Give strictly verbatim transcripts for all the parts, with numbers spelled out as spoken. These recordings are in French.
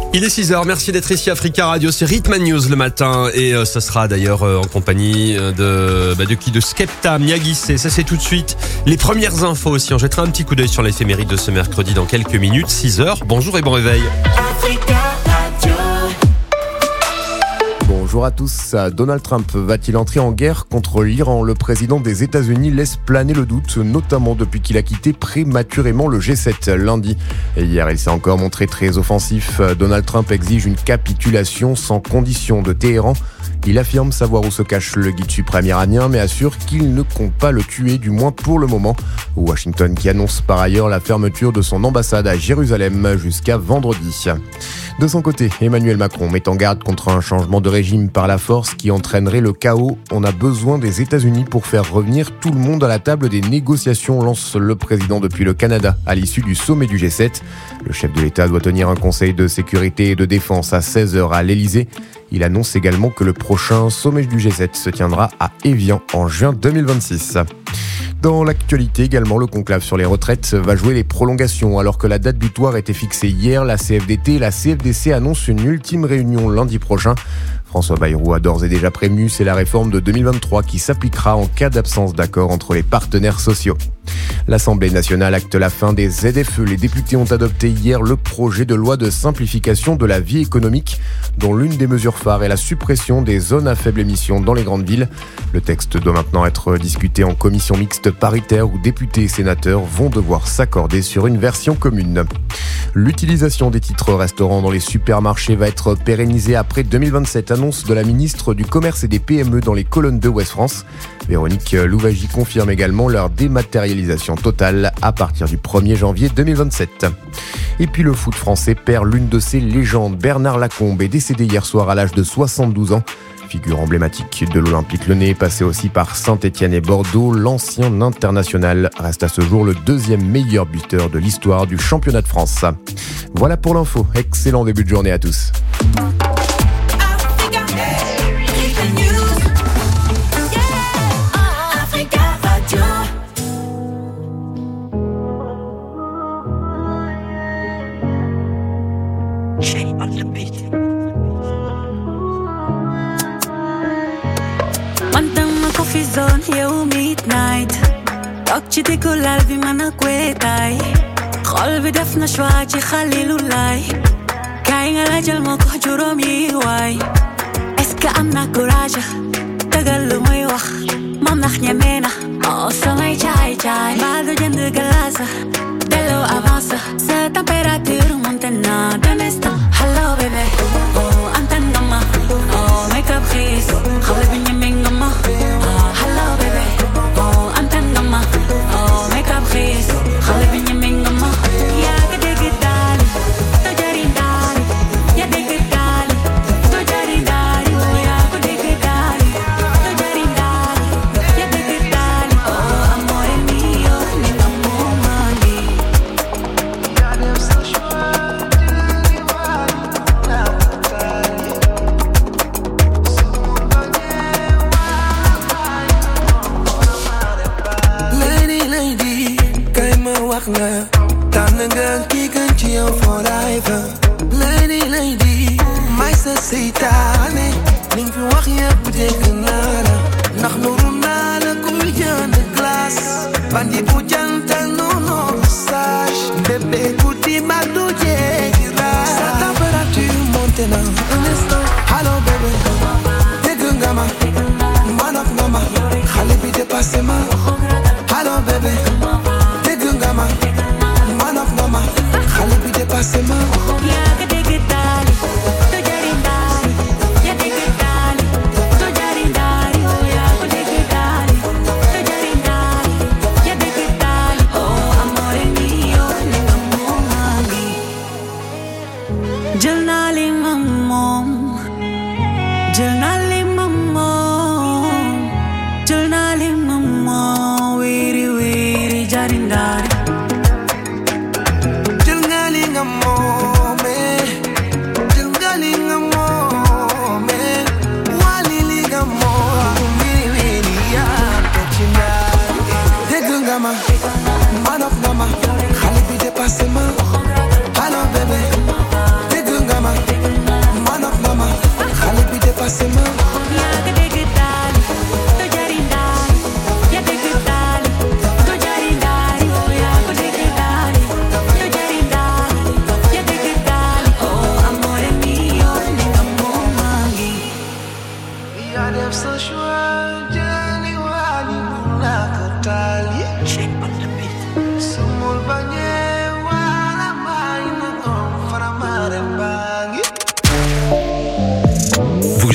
Il est six heures, merci d'être ici Africa Radio, c'est Rhythm and News le matin et euh, ça sera d'ailleurs euh, en compagnie de, bah, de qui de Skepta, Miyagi, ça c'est tout de suite. Les premières infos aussi, on jettera un petit coup d'œil sur l'éphéméride de ce mercredi dans quelques minutes, six heures. Bonjour et bon réveil. Africa Radio. Bonjour à tous. Donald Trump va-t-il entrer en guerre contre l'Iran ? Le président des États-Unis laisse planer le doute, notamment depuis qu'il a quitté prématurément le G sept lundi. Et hier, il s'est encore montré très offensif. Donald Trump exige une capitulation sans condition de Téhéran. Il affirme savoir où se cache le guide suprême iranien, mais assure qu'il ne compte pas le tuer, du moins pour le moment. Washington qui annonce par ailleurs la fermeture de son ambassade à Jérusalem jusqu'à vendredi. De son côté, Emmanuel Macron met en garde contre un changement de régime par la force qui entraînerait le chaos. On a besoin des États-Unis pour faire revenir tout le monde à la table des négociations, lance le président depuis le Canada à l'issue du sommet du G sept. Le chef de l'État doit tenir un conseil de sécurité et de défense à seize heures à l'Elysée. Il annonce également que le prochain sommet du G sept se tiendra à Évian en juin deux mille vingt-six. Dans l'actualité également, le conclave sur les retraites va jouer les prolongations. Alors que la date butoir était fixée hier, la C F D T et la C F D C annoncent une ultime réunion lundi prochain. François Bayrou a d'ores et déjà prévenu, c'est la réforme de deux mille vingt-trois qui s'appliquera en cas d'absence d'accord entre les partenaires sociaux. L'Assemblée nationale acte la fin des Z F E. Les députés ont adopté hier le projet de loi de simplification de la vie économique, dont l'une des mesures phares est la suppression des zones à faible émission dans les grandes villes. Le texte doit maintenant être discuté en commission mixte paritaire où députés et sénateurs vont devoir s'accorder sur une version commune. L'utilisation des titres restaurants dans les supermarchés va être pérennisée après deux mille vingt-sept, annonce de la ministre du Commerce et des P M E dans les colonnes de Ouest France. Véronique Louwagie confirme également leur dématérialisation totale à partir du premier janvier deux mille vingt-sept. Et puis le foot français perd l'une de ses légendes. Bernard Lacombe est décédé hier soir à l'âge de soixante-douze ans. Figure emblématique de l'Olympique Lyonnais, passé aussi par Saint-Étienne et Bordeaux, l'ancien international reste à ce jour le deuxième meilleur buteur de l'histoire du championnat de France. Voilà pour l'info. Excellent début de journée à tous. Coffee zone, you midnight Tokchi di kulal bi mana kwetay Khol bi def na shwa ci khalilulay Kay nga la jël moko juróom yi way Est-ce que am na courage Tagal lu muy wax Mom nax ñeme na Oh samay jaay jaay Ba du jënd glace Delo avance Sa température monte na d'un instant Hello bébé Oh antan nga ma Oh make up please Xale bi ñeme nga ma Hello baby, oh I'm tangama, oh make up please, khale bi ñeme nga ma, yaa ngi dégg daali, doo jari daali, yaa dégg daali, doo jari daali, oh yaa ko dégg daali, doo jari daali, yaa dégg daali, oh amore mio, ni nga mumani. Tànn nga ki gën ci yow forever. Lady, lady, may sa seytaane. Li nga fi wax yëpp dégg naa la. Ndax nuru naa la kuy jënd glace. Bandi bu jantal noonu sage. Bébé guddi mag du jéggi raay. Sa température monte na un instant. Hello bébé, dégg nga ma. Manok nga ma. Xale bi dépassé ma. Hello bébé. Xale bi dépassé ma. Yaa ngi dégg daali, doo jari daali, yaa dégg daali, doo jari daali, oh yaa ko dégg daali, doo jari daali, yaa dégg daali, oh amore mio, ni nga mumani. Jël naa li ma moom, jël naa li ma moom, jël naa li ma moom, wiri wiri jari daali. Man of mama, khali bi dépassé ma. Hello bébé, dégg nga ma.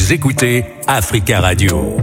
Vous écoutez Africa Radio.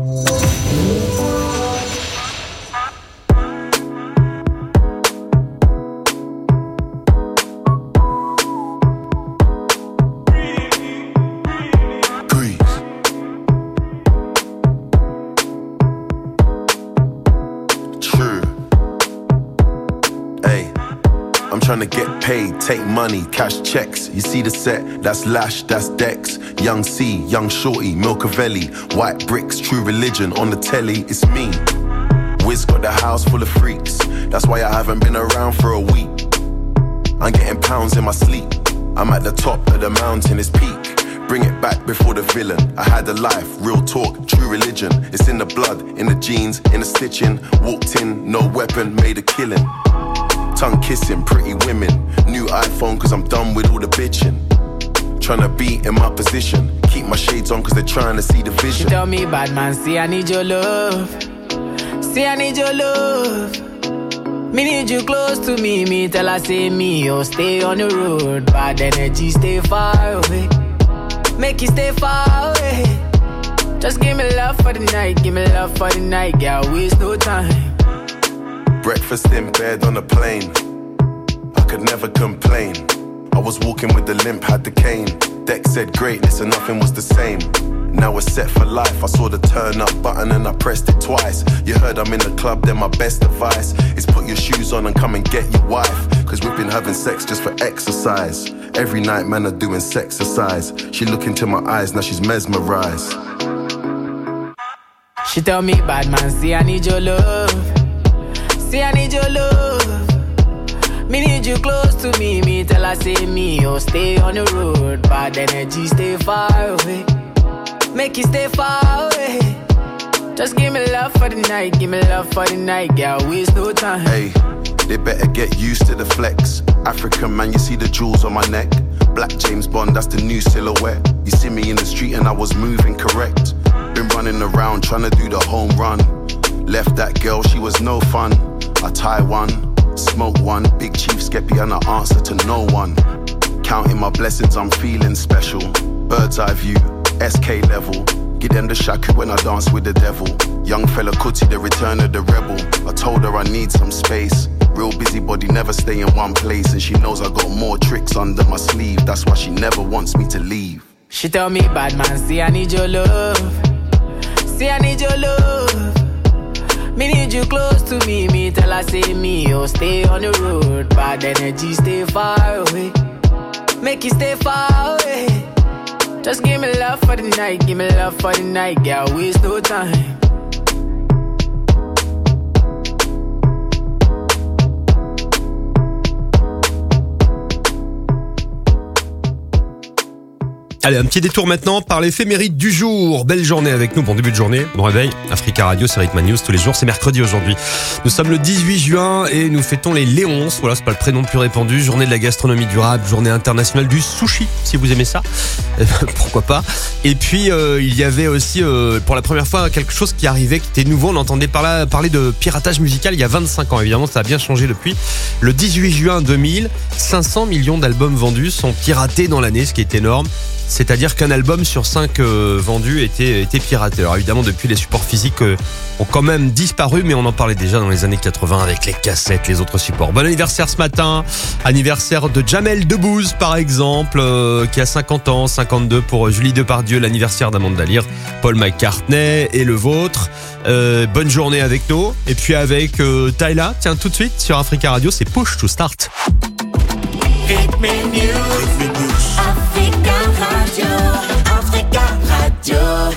Trying to get paid, take money, cash checks. You see the set, that's Lash, that's Dex. Young C, Young Shorty, Milcavelli. White bricks, True Religion on the telly, it's me. Wiz got the house full of freaks. That's why I haven't been around for a week. I'm getting pounds in my sleep. I'm at the top of the mountain, it's peak. Bring it back before the villain. I had a life, real talk, true religion. It's in the blood, in the jeans, in the stitching. Walked in, no weapon, made a killing. Tongue kissing, pretty women. New iPhone cause I'm done with all the bitching. Tryna be in my position. Keep my shades on cause they're trying to see the vision. She tell me, bad man, see I need your love. See I need your love. Me need you close to me. Me tell her say me, oh stay on the road. Bad energy, stay far away. Make you stay far away. Just give me love for the night. Give me love for the night. Girl, waste no time. Breakfast in bed on a plane. I could never complain. I was walking with the limp, had the cane. Deck said greatness and nothing was the same. Now we're set for life. I saw the turn up button and I pressed it twice. You heard I'm in the club, then my best advice is put your shoes on and come and get your wife. Cause we've been having sex just for exercise. Every night man are doing sexercise. She look into my eyes, now she's mesmerized. She tell me, bad man, see I need your love. See I need your love. Me need you close to me. Me tell her say me, oh stay on the road. Bad energy, stay far away. Make you stay far away. Just give me love for the night. Give me love for the night. Girl, waste no time. Hey, they better get used to the flex. African man, you see the jewels on my neck. Black James Bond, that's the new silhouette. You see me in the street and I was moving correct. Been running around trying to do the home run. Left that girl, she was no fun. I tie one, smoke one, big chief skeppy and I answer to no one. Counting my blessings, I'm feeling special. Bird's eye view, S K level. Give them the shaku when I dance with the devil. Young fella Kuti, the return of the rebel. I told her I need some space. Real busybody, never stay in one place. And she knows I got more tricks under my sleeve. That's why she never wants me to leave. She tell me, bad man, see I need your love. See I need your love. Me need you close to me. Me tell her say me, oh stay on the road. Bad energy, stay far away. Make you stay far away. Just give me love for the night. Give me love for the night. Girl, waste no time. Allez, un petit détour maintenant par l'éphéméride du jour. Belle journée avec nous, bon début de journée, bon réveil. Africa Radio, c'est Rhythm and News tous les jours, c'est mercredi aujourd'hui. Nous sommes le dix-huit juin et nous fêtons les Léonces. Voilà, c'est pas le prénom le plus répandu. Journée de la gastronomie durable, journée internationale du sushi, si vous aimez ça. Pourquoi pas. Et puis, euh, il y avait aussi, euh, pour la première fois, quelque chose qui arrivait, qui était nouveau. On entendait par là, parler de piratage musical il y a vingt-cinq ans. Évidemment, ça a bien changé depuis. Le dix-huit juin deux mille, cinq cents millions d'albums vendus sont piratés dans l'année, ce qui est énorme. C'est-à-dire qu'un album sur cinq euh, vendus était, était piraté. Alors évidemment, depuis, les supports physiques euh, ont quand même disparu, mais on en parlait déjà dans les années quatre-vingts avec les cassettes, les autres supports. Bon anniversaire ce matin, anniversaire de Jamel Debbouze par exemple, euh, qui a cinquante ans, cinquante-deux pour Julie Depardieu, l'anniversaire d'Amanda Lear, Paul McCartney et le vôtre. Euh, bonne journée avec nous. Et puis avec euh, Tyla, tiens tout de suite sur Africa Radio, c'est Push to Start. Rhythm and News. Africa Radio. Africa Radio.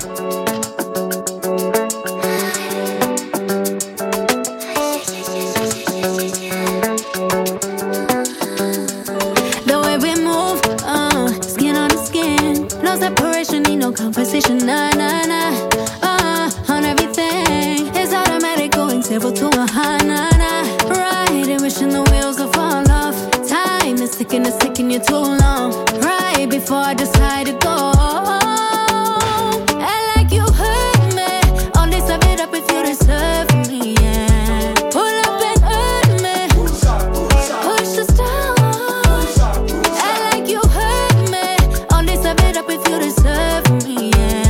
The way we move, uh, skin on the skin, no separation, need no conversation, nah, nah, nah. Uh, on everything, it's automatic, going zero to a high, nah, nah. Riding, wishing the wheels will fall off. Time is ticking, it's taking you too long. Right before I decide to go. And like you heard me, all this I made up if you deserve me, yeah. Pull up and hurt me, push the stars. And like you heard me, all this I made up if you deserve me, yeah.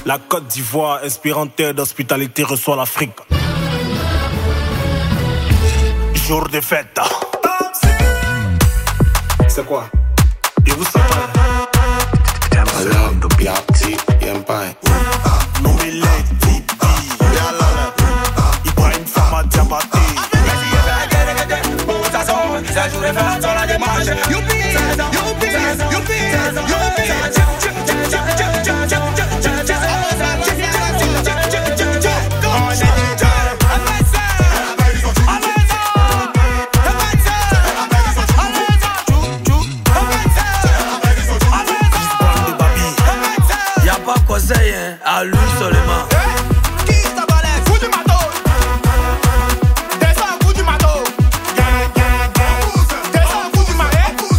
La Côte d'Ivoire, inspirante terre d'hospitalité, reçoit l'Afrique. Jour de fête. C'est quoi? Et vous savez? Alam, Yati, Yampai. Nommé Lady, Yalala. Ibrahim Fama Diabaté. Ça joue les fêtes sur la démarche. Youpi, youpi, youpi, youpi. À l'huile seulement. Qui ça balèze? Coup du matos. Descends, coup du matos. Descends, coup du marais. Coup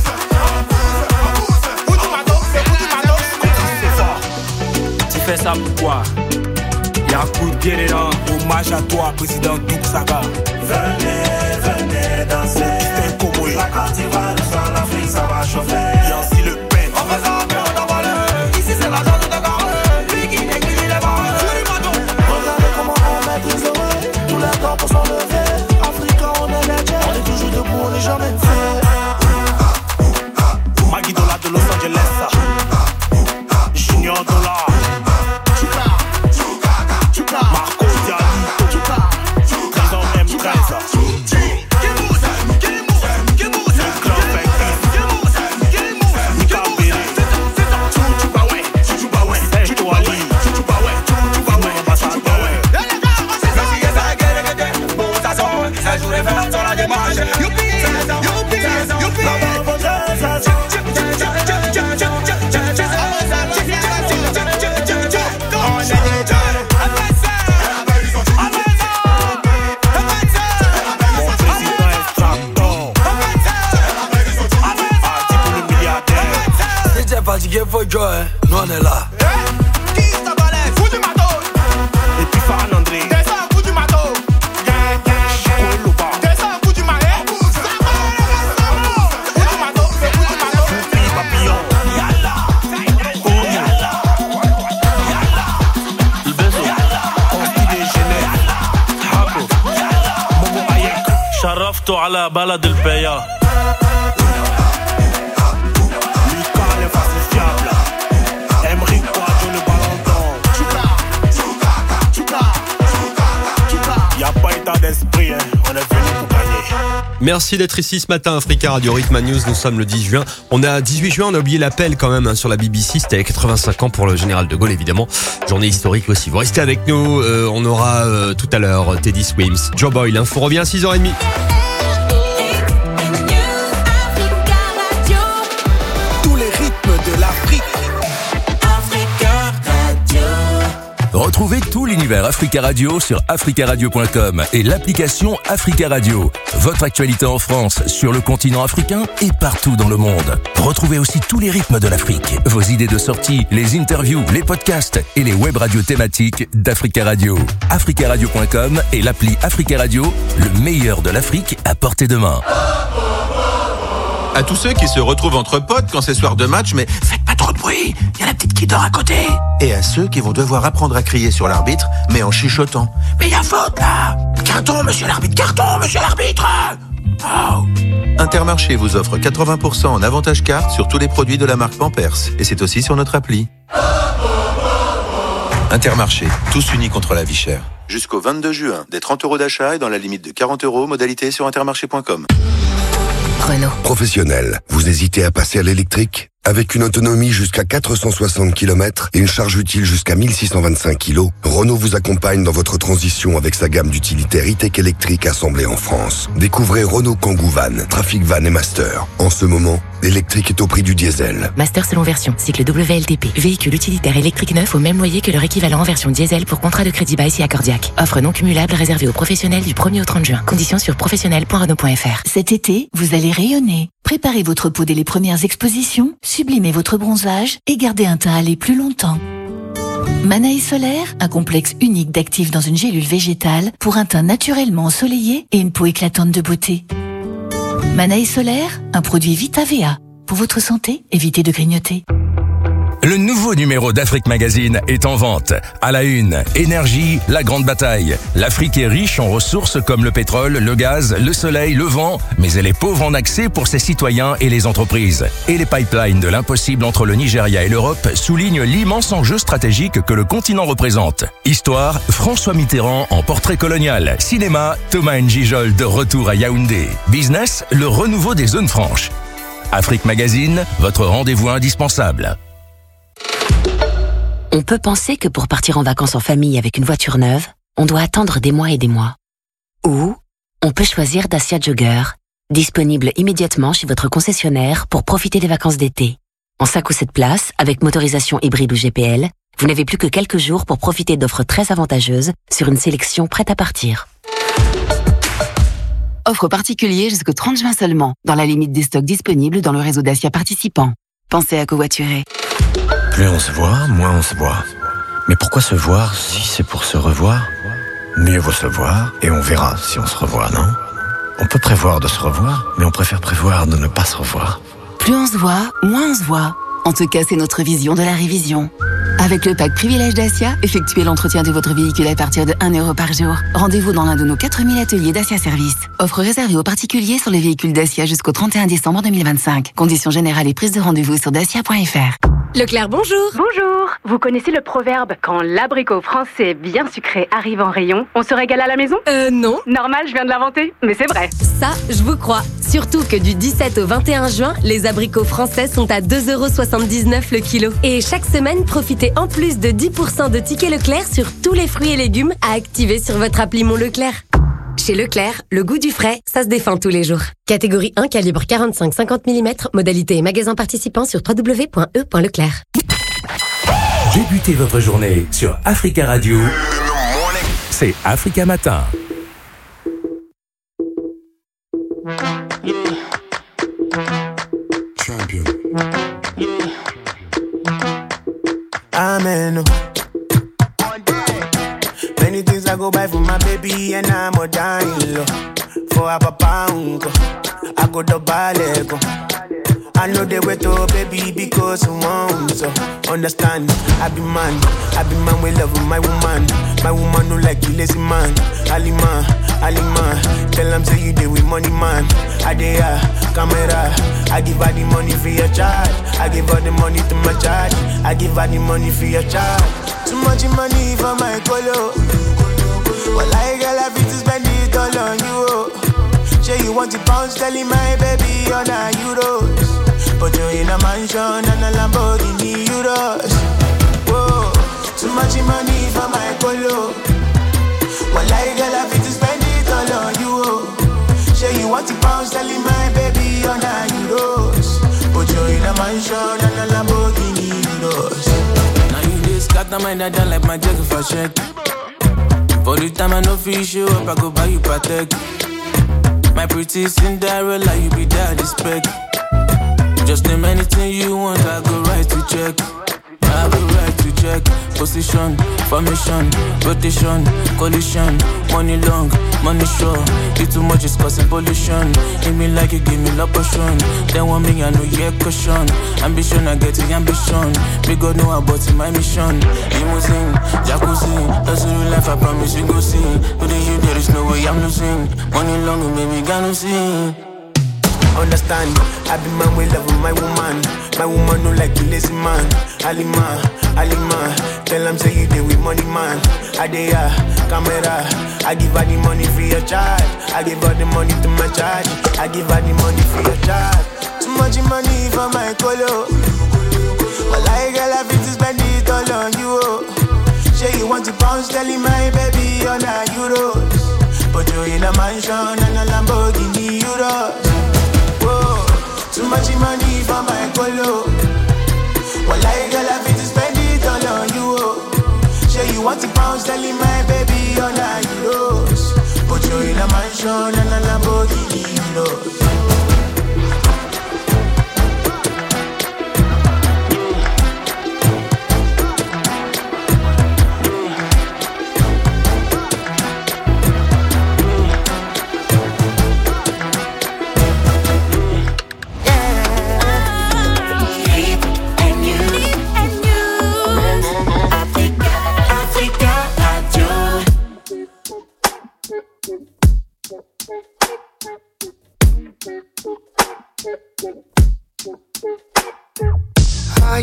du matos, c'est coup du matos. C'est fort. Tu fais ça pourquoi? Y'a un coup de pied dedans. Hommage à toi, président Douk Saga. Venez, venez danser. C'est comme la Côte d'Ivoire, nous sommes l'Afrique, ça va chauffer. Y'a aussi le pain. On fait ça, mais on envoie le. Ici, c'est la zone de Dakar. Pour s'en lever, Africain on est les on est toujours debout, on n'est jamais fait. Maggie Dollar de Los Angeles, Junior Dollar, Marco Dialito, Trésor M treize. Fatigué, faut jouer, nous on est là. Qui ça balèze? Coup du matos. Et puis Farhan André. Descends, coup du matos. Descends, coup du marais. Coup du matos, c'est coup du matos. Choupi, papillon. Yalla. Oh yalla. Yalla. Ibezo. Consti déjeuner. Habo. Momo Ayek. شرفته على بلد البيا. D'esprit, hein. On est venu pour gagner. Merci d'être ici ce matin, Africa Radio Rhythm News. Nous sommes le dix juin. On a dix-huit juin, on a oublié l'appel quand même hein, sur la B B C. C'était à quatre-vingt-cinq ans pour le général de Gaulle, évidemment. Journée historique aussi. Vous restez avec nous. Euh, on aura euh, tout à l'heure Teddy Swims, Joe Boy. L'info revient à six heures trente. Tous les rythmes de l'Afrique. Retrouvez tout l'univers Africa Radio sur africa radio point com et l'application Africa Radio. Votre actualité en France, sur le continent africain et partout dans le monde. Retrouvez aussi tous les rythmes de l'Afrique, vos idées de sortie, les interviews, les podcasts et les web radios thématiques d'Africa Radio. africa radio point com et l'appli Africa Radio, le meilleur de l'Afrique à portée de main. À tous ceux qui se retrouvent entre potes quand c'est soir de match, mais faites pas trop de bruit, il y a la petite qui dort à côté. Et à ceux qui vont devoir apprendre à crier sur l'arbitre, mais en chuchotant. Mais il y a faute là. Carton, monsieur l'arbitre, carton, monsieur l'arbitre. Oh. Intermarché vous offre quatre-vingts pour cent en avantage carte sur tous les produits de la marque Pampers. Et c'est aussi sur notre appli. Intermarché, tous unis contre la vie chère. Jusqu'au vingt-deux juin, des trente euros d'achat et dans la limite de quarante euros, modalité sur intermarché point com. Renault. Professionnel, vous hésitez à passer à l'électrique? Avec une autonomie jusqu'à quatre cent soixante kilomètres et une charge utile jusqu'à mille six cent vingt-cinq kilos, Renault vous accompagne dans votre transition avec sa gamme d'utilitaires e-tech électriques assemblés en France. Découvrez Renault Kangoo Van, Trafic Van et Master. En ce moment, l'électrique est au prix du diesel. Master selon version, cycle W L T P. Véhicule utilitaire électrique neuf au même loyer que leur équivalent en version diesel pour contrat de crédit bail si accordiaque. Offre non cumulable réservée aux professionnels du premier au trente juin. Conditions sur professionnel point renault point f r. Cet été, vous allez rayonner. Préparez votre peau dès les premières expositions, sublimez votre bronzage et gardez un teint hâlé plus longtemps. Manaï Solaire, un complexe unique d'actifs dans une gélule végétale pour un teint naturellement ensoleillé et une peau éclatante de beauté. Manaï Solaire, un produit Vita V A. Pour votre santé, évitez de grignoter. Le nouveau numéro d'Afrique Magazine est en vente. À la une, énergie, la grande bataille. L'Afrique est riche en ressources comme le pétrole, le gaz, le soleil, le vent, mais elle est pauvre en accès pour ses citoyens et les entreprises. Et les pipelines de l'impossible entre le Nigeria et l'Europe soulignent l'immense enjeu stratégique que le continent représente. Histoire, François Mitterrand en portrait colonial. Cinéma, Thomas N'Gijol de retour à Yaoundé. Business, le renouveau des zones franches. Afrique Magazine, votre rendez-vous indispensable. On peut penser que pour partir en vacances en famille avec une voiture neuve, on doit attendre des mois et des mois. Ou on peut choisir Dacia Jogger, disponible immédiatement chez votre concessionnaire pour profiter des vacances d'été. En cinq ou sept places, avec motorisation hybride ou G P L, vous n'avez plus que quelques jours pour profiter d'offres très avantageuses sur une sélection prête à partir. Offre particulier jusqu'au trente juin seulement, dans la limite des stocks disponibles dans le réseau Dacia participant. Pensez à covoiturer. Plus on se voit, moins on se voit. Mais pourquoi se voir si c'est pour se revoir? Mieux vaut se voir et on verra si on se revoit, non? On peut prévoir de se revoir, mais on préfère prévoir de ne pas se revoir. Plus on se voit, moins on se voit. En tout cas, c'est notre vision de la révision. Avec le pack Privilège Dacia, effectuez l'entretien de votre véhicule à partir de un euro par jour. Rendez-vous dans l'un de nos quatre mille ateliers Dacia Service. Offre réservée aux particuliers sur les véhicules Dacia jusqu'au trente et un décembre deux mille vingt-cinq. Conditions générales et prise de rendez-vous sur dacia point f r. Leclerc, bonjour. Bonjour. Vous connaissez le proverbe « Quand l'abricot français bien sucré arrive en rayon, on se régale à la maison » Euh, non. Normal, je viens de l'inventer, mais c'est vrai. Ça, je vous crois. Surtout que du dix-sept au vingt et un juin, les abricots français sont à deux euros soixante-dix-neuf le kilo. Et chaque semaine, profitez en plus de dix pour cent de tickets Leclerc sur tous les fruits et légumes à activer sur votre appli Mon Leclerc. Chez Leclerc, le goût du frais, ça se défend tous les jours. Catégorie un, calibre quarante-cinq à cinquante millimètres, modalité et magasin participant sur w w w point e point leclerc. Débutez votre journée sur Africa Radio. C'est Africa Matin. Champion. Amen. Many things I go buy for my baby and I'm a dying low. For a papa uncle, I go to Balego. I know they wait to baby because I want so understand. I be man, I be man with love my woman. My woman no like you lazy man. Alima, Alima, tell them say you deal with money man. I dey uh, camera, I give her the money for your charge. I give her the money to my charge. I give her the money for your charge. Too much money for my colo. Well, I girl, I fit to spend it all on you. Say you want the pounds, telling my baby on a euros. But you're in a mansion and a Lamborghini euros. Whoa, too much money for my colo. Well, I girl, I fit to spend it all on you. Say you want the pounds, telling my baby on a euros. But you're in a mansion and a Lamborghini euros. Now you just got the mind that done like my jacket for check. For the time I know fish show up, I go buy you Patek. My pretty Cinderella, you be daddy spec. Just name anything you want, I go right to check. I go right to check. Position, formation, rotation, collision. Money long, money short. You too much is causing pollution. Give me like you give me love potion. Then one me, I know you caution. Ambition, I get the ambition. Me God know about my mission. Limousine, jacuzzi. That's the real life, I promise you go see. Within you, there is no way I'm losing. Money long, baby, gonna see. Understand, I be man with love my woman. My woman no like you lazy man. Alima, Alima, tell them say you deal with money man. I dey uh, camera, I give her the money for your charge. I give her the money to my charge. I give her the money for your charge. Too much money for my colo. Well, I girl, I fit to spend it all on you. Say you want to pounds, telling my baby on a euros. But you're in a mansion and a Lamborghini euros. Too much money for my colo. Well, I girl, I fit to spend it all on you. Say you want the pounds, telling my baby on a euros. But you're in a mansion and a Lamborghini euros.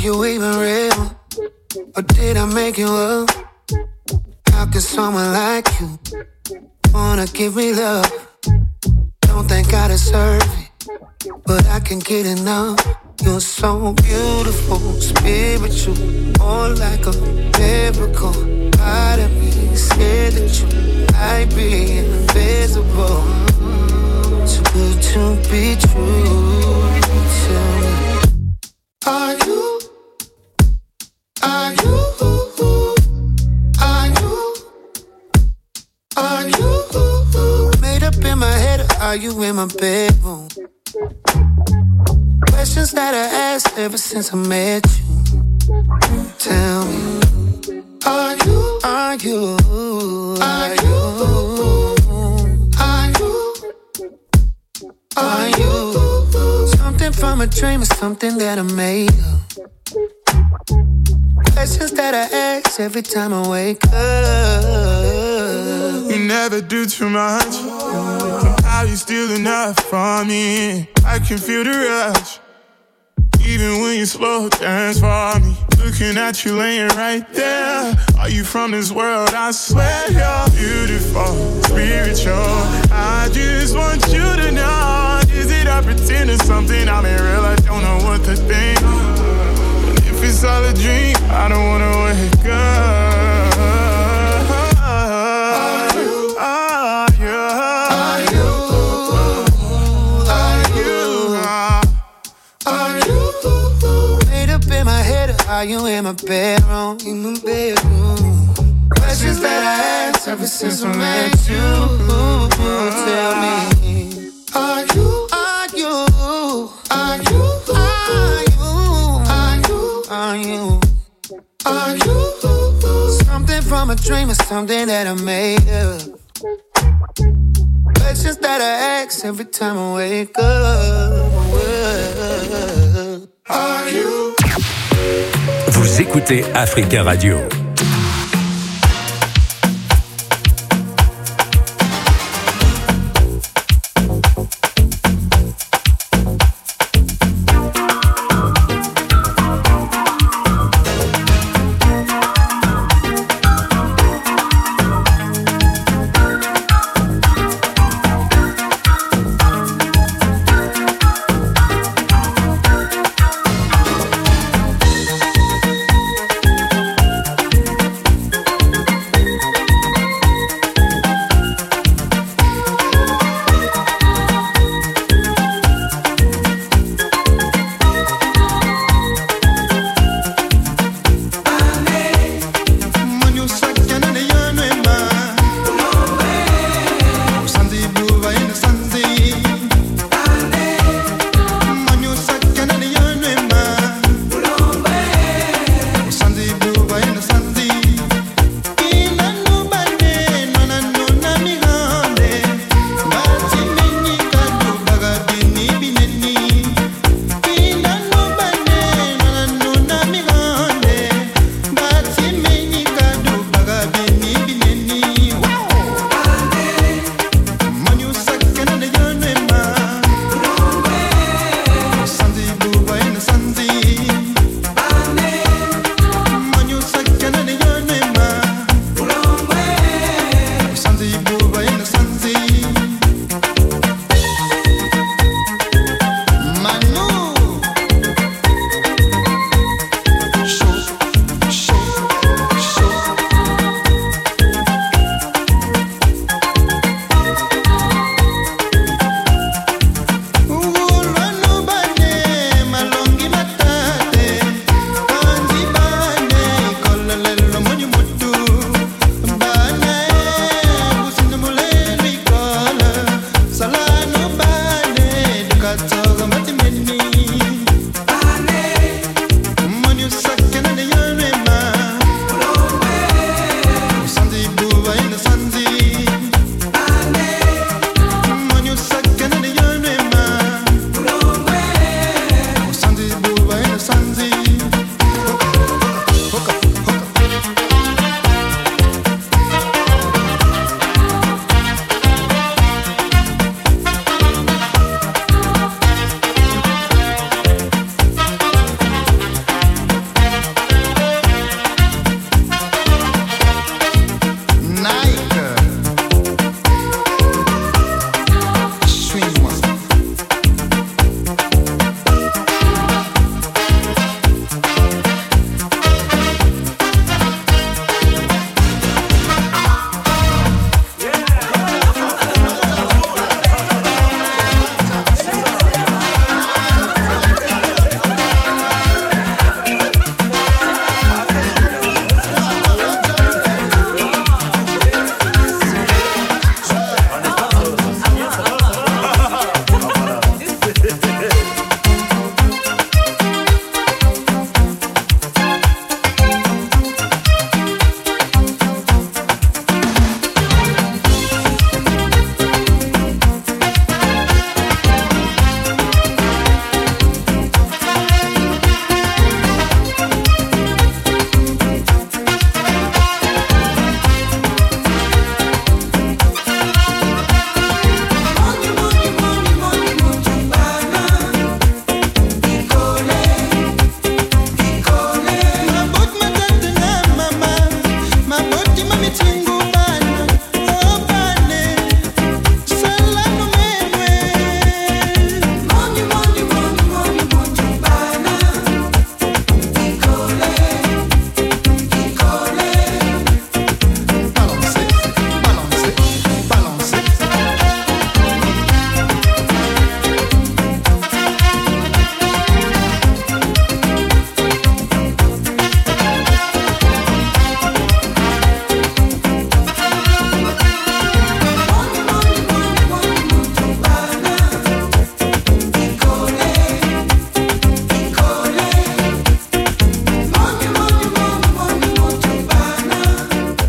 you even real? Or did I make you up? How can someone like you wanna give me love? Don't think I deserve it, but I can't get enough. You're so beautiful, spiritual, more like a miracle. Part of me scared that you might be invisible. Too good to be true. Tell me, are you? Are you? Are you? Are you? Made up in my head, or are you in my bedroom? Questions that I asked ever since I met you. Tell me, are you? Are you? Are you? Are you? Are you? Something from a dream or something that I made up. Questions that I ask every time I wake up. You never do too much. Somehow you still enough for me. I can feel the rush. Even when you slow dance for me. Looking at you laying right there. Are you from this world? I swear you're beautiful, spiritual. I just want you to know. Is it I pretend it's something I'm in real? I don't know what to think. And if it's all a dream, I don't wanna wake up. Are you? Are you? Are you? Are you? Are you? Made up in my head, or are you in my bedroom? In my bedroom. Questions that I asked ever since I met you. Tell me, are you? Are you? Are you? Are you? Are you? Are you? Are you? Something from a dream or something that I made up. Questions that I ask every time I wake up. Are you? Vous écoutez Africa Radio.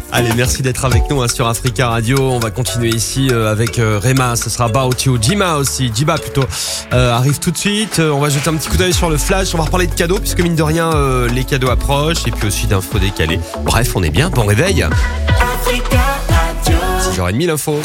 Allez, merci d'être avec nous hein, sur Africa Radio. On va continuer ici euh, avec euh, Rema. Ce sera About You. Jima aussi, Jiba plutôt, euh, arrive tout de suite. Euh, on va jeter un petit coup d'œil sur le flash. On va reparler de cadeaux puisque mine de rien, euh, les cadeaux approchent et puis aussi d'infos décalées. Bref, on est bien. Bon réveil. Africa Radio. six heures trente l'info.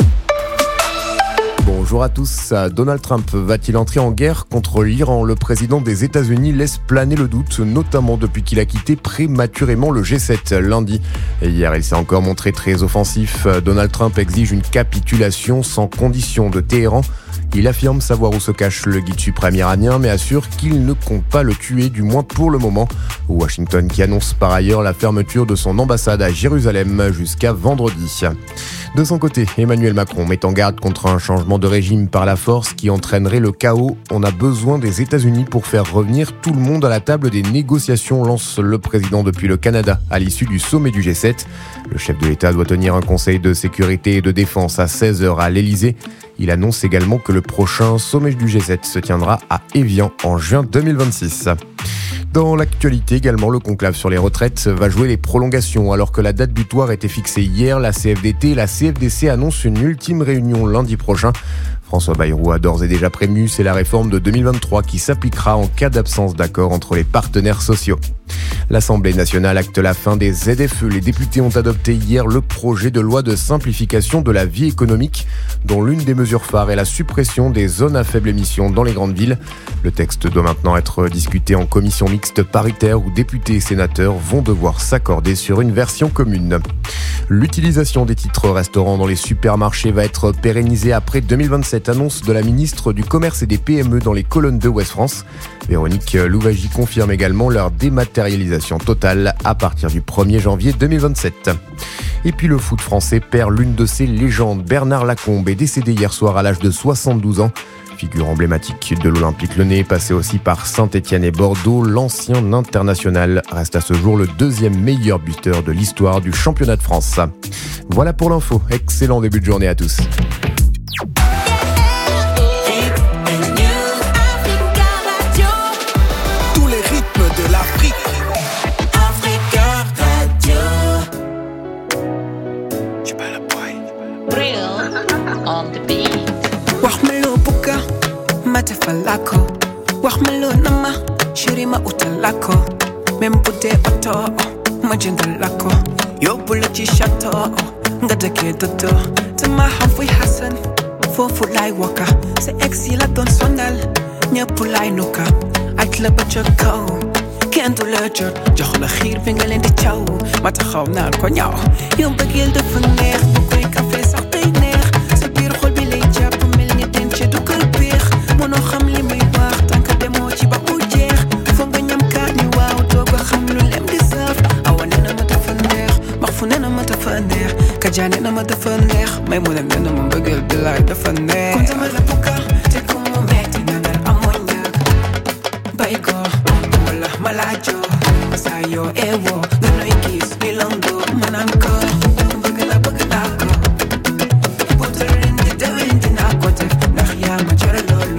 Bonjour à tous. Donald Trump va-t-il entrer en guerre contre l'Iran ? Le président des États-Unis laisse planer le doute, notamment depuis qu'il a quitté prématurément le G sept lundi. Et hier, il s'est encore montré très offensif. Donald Trump exige une capitulation sans condition de Téhéran. Il affirme savoir où se cache le guide suprême iranien, mais assure qu'il ne compte pas le tuer, du moins pour le moment. Washington qui annonce par ailleurs la fermeture de son ambassade à Jérusalem jusqu'à vendredi. De son côté, Emmanuel Macron met en garde contre un changement de régime par la force qui entraînerait le chaos. On a besoin des États-Unis pour faire revenir tout le monde à la table des négociations, lance le président depuis le Canada à l'issue du sommet du G sept. Le chef de l'État doit tenir un conseil de sécurité et de défense à seize heures à l'Elysée. Il annonce également que le prochain sommet du G sept se tiendra à Évian en juin deux mille vingt-six. Dans l'actualité également, le conclave sur les retraites va jouer les prolongations. Alors que la date butoir était fixée hier, la C F D T et la C F D C annoncent une ultime réunion lundi prochain. François Bayrou a d'ores et déjà prévenu, c'est la réforme de deux mille vingt-trois qui s'appliquera en cas d'absence d'accord entre les partenaires sociaux. L'Assemblée nationale acte la fin des Z F E. Les députés ont adopté hier le projet de loi de simplification de la vie économique, dont l'une des mesures phares est la suppression des zones à faible émission dans les grandes villes. Le texte doit maintenant être discuté en commission mixte paritaire où députés et sénateurs vont devoir s'accorder sur une version commune. L'utilisation des titres restaurants dans les supermarchés va être pérennisée après deux mille vingt-sept, annonce de la ministre du Commerce et des P M E dans les colonnes de Ouest France. Véronique Louwagie confirme également leur dématérialisation totale à partir du premier janvier deux mille vingt-sept. Et puis le foot français perd l'une de ses légendes. Bernard Lacombe est décédé hier soir à l'âge de soixante-douze ans. Figure emblématique de l'Olympique Lyonnais, passé aussi par Saint-Étienne et Bordeaux, l'ancien international reste à ce jour le deuxième meilleur buteur de l'histoire du championnat de France. Voilà pour l'info. Excellent début de journée à tous. Tous les rythmes de l'Afrique. Africa Radio. Real on the beat. Wahmelo buka, matefalako. Wahmelo nama, shirima utalako. Membude oto, majindalako. Yo bulachi shato, ngadake dodo. Tama halfway Hassan, fofu lai waka. Se exila don sonal, nya pulai noka. Atla bachako, kendo lejer. Johla khir bingalen de chow. Mata khaw na konyaw. Yom bagil de faner, bukoy café sartiner. Sabir khol bilay jab. Mono xam li muy wax tank demo ci ba mu jeex fo nga ñam kaar ni waaw doo ko xam lu lem di saf awa nee na ma dafa neex max fu nee na ma dafa neex kaja nee na ma dafa neex may mu ne nee na ma bëggal bilaay dafa neex kon sama la buka te ko mu metti na ngal amoon ñaak bay ko wala malaajo sa yo ewo nga noy gis ni lango manam ko bëgg la bëgg naa ko buturin di dewin dina ko def ndax yaa ma jara loolu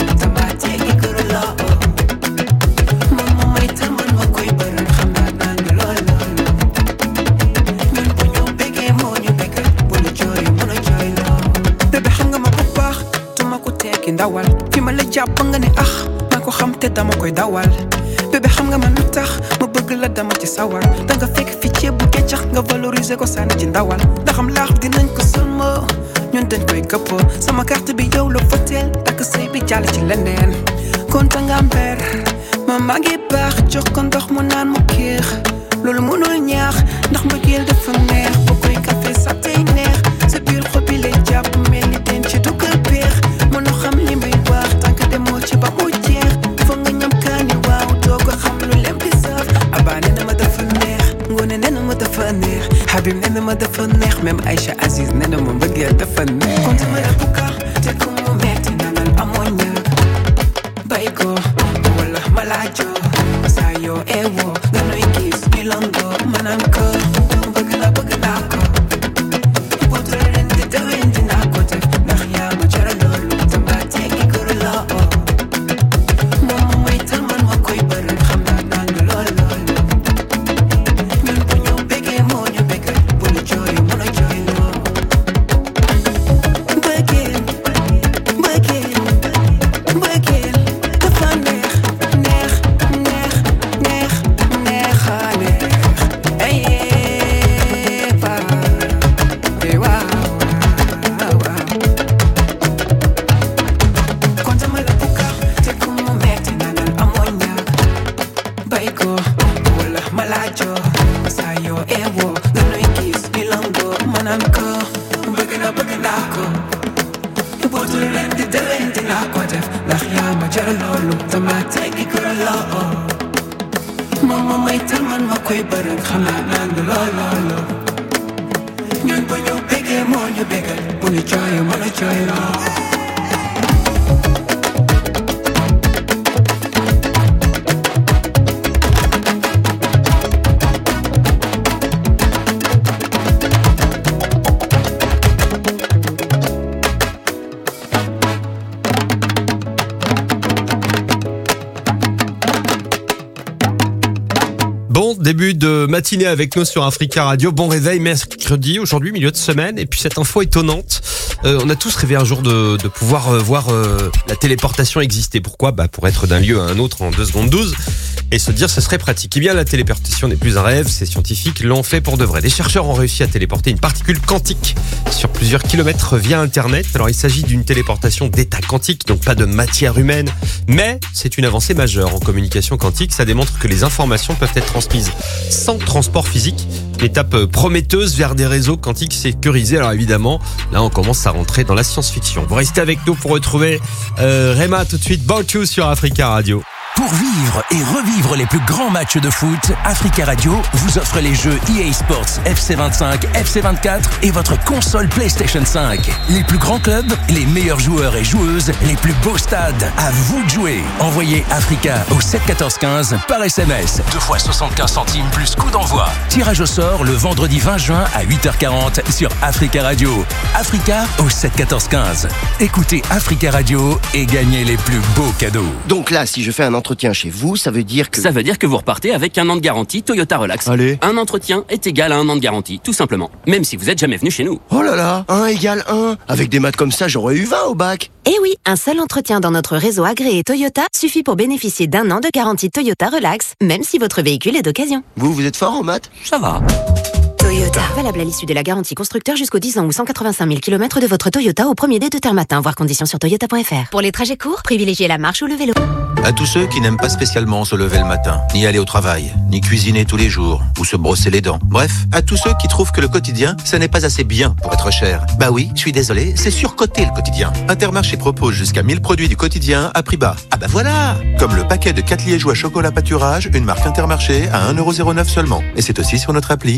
dawal fi ma la jàpp nga ne ah maa ko xam te dama koy dawal bébé xam nga man lu tax ma bëgg la dama ci sawar danga fekk fi ceeb bu keccax nga valoriser ko sànni ci ndawal ndaxam laax dinañ ko sëlmo ñun dañ koy gëppoo sama carte bi yow la foteel takk sëy bi jàll ci leneen konta nga mber ma maa ngi baax jox ko ndox mu naan mu kiix loolu mënul ñaax ndax mbëggeel dafa neex boo koy café sa tey neex sa biir xol bi lay jàpp mel ni den ci dugal peex mënu xam li muy wax tànk demoo ci ba mu jeex foog nga ñam kaani waaw doo ko xam lu lem di saf abaa nee na ma dafa neex ngoone nee na ma dafa neex Habib nee na ma dafa neex même Aïcha Aziz nee na ma mbëggeel dafa neex kon sama la buka te ku mu metti na nal amoo ñëg bay ko wala malaajo saa yoo eewoo nga noy gis ni lango manam ko bëgg la bëgg naa ko butu ren di dewen dinaa ko def ndax yaa ma jara loolu tamba teegi kër la o moom ma may tal man ma koy bëri xam naa naan lool lool ñun bu ñu bëggee moo ñu bëgg bu ñu jooy mën a dara loolu dama tekki ko la mama may tal man ma koy bërëng xanaa naan loolu ñun bu ñu bëggee moo ñu bëggal bu ñu jooyee mën a jooy loo Bon début de matinée avec nous sur Africa Radio. Bon réveil mercredi, aujourd'hui milieu de semaine. Et puis cette info étonnante, euh, on a tous rêvé un jour de, de pouvoir euh, voir euh, la téléportation exister. Pourquoi ? Bah pour être d'un lieu à un autre en deux secondes douze et se dire ce serait pratique. Eh bien la téléportation n'est plus un rêve, ces scientifiques l'ont fait pour de vrai. Des chercheurs ont réussi à téléporter une particule quantique sur plusieurs kilomètres via Internet. Alors il s'agit d'une téléportation d'état quantique, donc pas de matière humaine, mais c'est une avancée majeure en communication quantique. Ça démontre que les informations peuvent être transmises sans transport physique. Une étape prometteuse vers des réseaux quantiques sécurisés. Alors évidemment, là on commence à rentrer dans la science-fiction. Vous restez avec nous pour retrouver euh, Rema tout de suite. About You sur Africa Radio. Pour vivre et revivre les plus grands matchs de foot, Africa Radio vous offre les jeux E A Sports F C vingt-cinq, F C vingt-quatre et votre console PlayStation cinq. Les plus grands clubs, les meilleurs joueurs et joueuses, les plus beaux stades. À vous de jouer. Envoyez Africa au sept quatorze quinze par S M S. deux fois soixante-quinze centimes plus coup d'envoi. Tirage au sort le vendredi vingt juin à huit heures quarante sur Africa Radio. Africa au sept quatorze quinze. Écoutez Africa Radio et gagnez les plus beaux cadeaux. Donc là, si je fais un entretien chez vous, ça veut dire que... Ça veut dire que vous repartez avec un an de garantie Toyota Relax. Allez. Un entretien est égal à un an de garantie, tout simplement. Même si vous êtes jamais venu chez nous. Oh là là, un égale un. Avec des maths comme ça, j'aurais eu vingt au bac. Eh oui, un seul entretien dans notre réseau agréé Toyota suffit pour bénéficier d'un an de garantie Toyota Relax, même si votre véhicule est d'occasion. Vous, vous êtes fort en maths ? Ça va. Toyota. Valable à l'issue de la garantie constructeur jusqu'aux dix ans ou cent quatre-vingt-cinq mille kilomètres de votre Toyota au premier dé de terre matin. Voir conditions sur toyota point f r. Pour les trajets courts, privilégiez la marche ou le vélo. À tous ceux qui n'aiment pas spécialement se lever le matin, ni aller au travail, ni cuisiner tous les jours, ou se brosser les dents. Bref, à tous ceux qui trouvent que le quotidien, ça n'est pas assez bien pour être cher. Bah oui, je suis désolé, c'est surcoté le quotidien. Intermarché propose jusqu'à mille produits du quotidien à prix bas. Ah bah voilà! Comme le paquet de quatre liégeois chocolat pâturage, une marque Intermarché à un euro zéro neuf seulement. Et c'est aussi sur notre appli.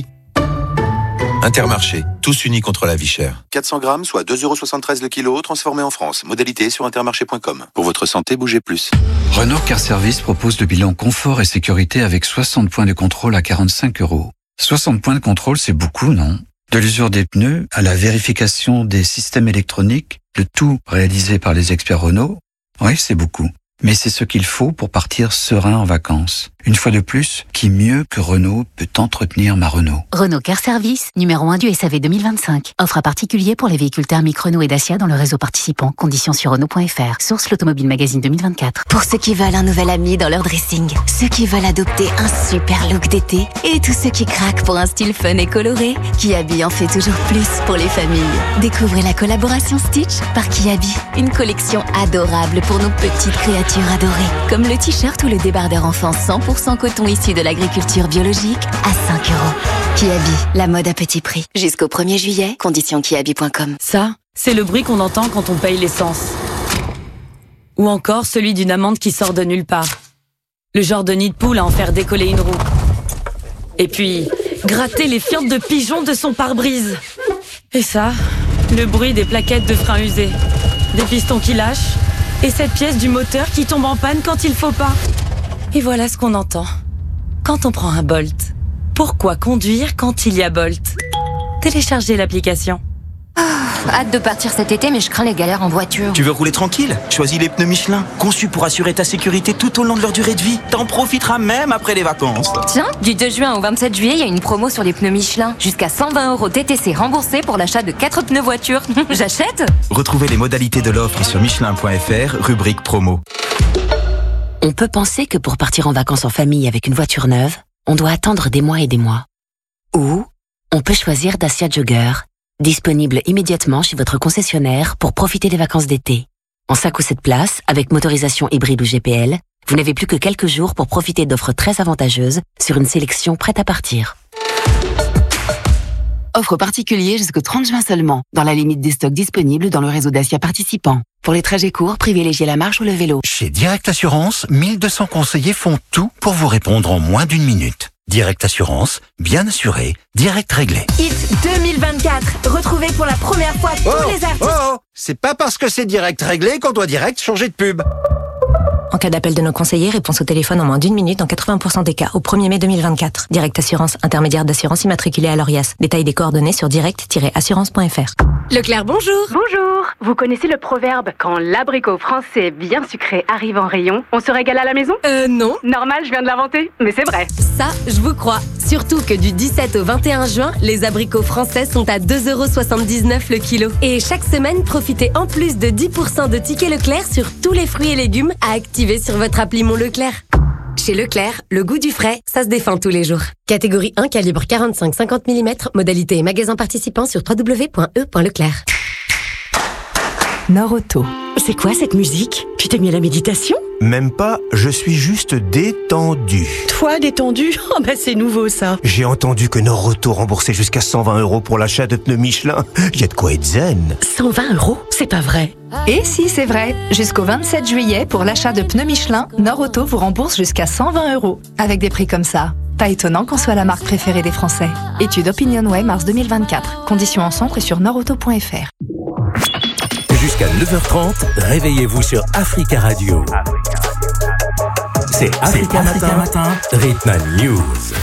Intermarché, tous unis contre la vie chère. quatre cents grammes, soit deux euros soixante-treize le kilo, transformé en France. Modalité sur intermarché point com. Pour votre santé, bougez plus. Renault Car Service propose le bilan confort et sécurité avec soixante points de contrôle à quarante-cinq euros. soixante points de contrôle, c'est beaucoup, non? De l'usure des pneus à la vérification des systèmes électroniques, le tout réalisé par les experts Renault. Oui, c'est beaucoup. Mais c'est ce qu'il faut pour partir serein en vacances. Une fois de plus, qui mieux que Renault peut entretenir ma Renault? Renault Car Service, numéro un du S A V deux mille vingt-cinq. Offre à particulier pour les véhicules thermiques Renault et Dacia dans le réseau participant. Conditions sur Renault point f r. Source l'Automobile Magazine deux mille vingt-quatre. Pour ceux qui veulent un nouvel ami dans leur dressing, ceux qui veulent adopter un super look d'été et tous ceux qui craquent pour un style fun et coloré, Kiabi en fait toujours plus pour les familles. Découvrez la collaboration Stitch par Kiabi, une collection adorable pour nos petites créatures adorées, comme le t-shirt ou le débardeur enfant cent pour cent coton issu de l'agriculture biologique à cinq euros. Kiabi, la mode à petit prix. Jusqu'au premier juillet, conditions kiabi point com. Ça, c'est le bruit qu'on entend quand on paye l'essence. Ou encore celui d'une amande qui sort de nulle part. Le genre de nid de poule à en faire décoller une roue. Et puis, gratter les fientes de pigeons de son pare-brise. Et ça, le bruit des plaquettes de frein usées. Des pistons qui lâchent. Et cette pièce du moteur qui tombe en panne quand il faut pas. Et voilà ce qu'on entend quand on prend un Bolt. Pourquoi conduire quand il y a Bolt? Téléchargez l'application. Oh, hâte de partir cet été, mais je crains les galères en voiture. Tu veux rouler tranquille? Choisis les pneus Michelin, conçus pour assurer ta sécurité tout au long de leur durée de vie. T'en profiteras même après les vacances. Tiens, du deux juin au vingt-sept juillet, il y a une promo sur les pneus Michelin. Jusqu'à cent vingt euros T T C remboursés pour l'achat de quatre pneus voiture. J'achète? Retrouvez les modalités de l'offre sur michelin point f r, rubrique promo. On peut penser que pour partir en vacances en famille avec une voiture neuve, on doit attendre des mois et des mois. Ou on peut choisir Dacia Jogger, disponible immédiatement chez votre concessionnaire pour profiter des vacances d'été. En cinq ou sept places, avec motorisation hybride ou G P L, vous n'avez plus que quelques jours pour profiter d'offres très avantageuses sur une sélection prête à partir. Offre particulier jusqu'au trente juin seulement, dans la limite des stocks disponibles dans le réseau Dacia participant. Pour les trajets courts, privilégiez la marche ou le vélo. Chez Direct Assurance, mille deux cents conseillers font tout pour vous répondre en moins d'une minute. Direct Assurance, bien assuré, direct réglé. Hit deux mille vingt-quatre. Retrouvez pour la première fois tous Oh, les artistes. oh, oh, c'est pas parce que c'est direct réglé qu'on doit direct changer de pub. En cas d'appel de nos conseillers, réponse au téléphone en moins d'une minute dans quatre-vingts pour cent des cas au premier mai deux mille vingt-quatre. Direct Assurance, intermédiaire d'assurance immatriculée à l'Orias. Détail des coordonnées sur direct tiret assurance point f r. Leclerc, bonjour. Bonjour. Vous connaissez le proverbe « Quand l'abricot français bien sucré arrive en rayon, on se régale à la maison » Euh, non. Normal, je viens de l'inventer, mais c'est vrai. Ça, je vous crois. Surtout que du dix-sept au vingt et un juin, les abricots français sont à deux euros soixante-dix-neuf le kilo. Et chaque semaine, profitez en plus de dix pour cent de tickets Leclerc sur tous les fruits et légumes à activer sur votre appli Mon Leclerc. Chez Leclerc, le goût du frais, ça se défend tous les jours. Catégorie un, calibre quarante-cinq à cinquante millimètres, modalité et magasin participant sur w w w point e point leclerc. Nord-Auto. C'est quoi cette musique? Tu t'es mis à la méditation? Même pas, je suis juste détendu. Toi, détendu? Oh bah c'est nouveau ça. J'ai entendu que Nord-Auto remboursait jusqu'à cent vingt euros pour l'achat de pneus Michelin. Il y a de quoi être zen. cent vingt euros? C'est pas vrai. Et si, c'est vrai. Jusqu'au vingt-sept juillet, pour l'achat de pneus Michelin, Nord-Auto vous rembourse jusqu'à cent vingt euros. Avec des prix comme ça. Pas étonnant qu'on soit la marque préférée des Français. Étude OpinionWay mars deux mille vingt-quatre. Conditions en centre et sur nord auto point f r. Jusqu'à neuf heures trente, réveillez-vous sur Africa Radio. C'est Africa, Africa Matin, Matin, Ritman News.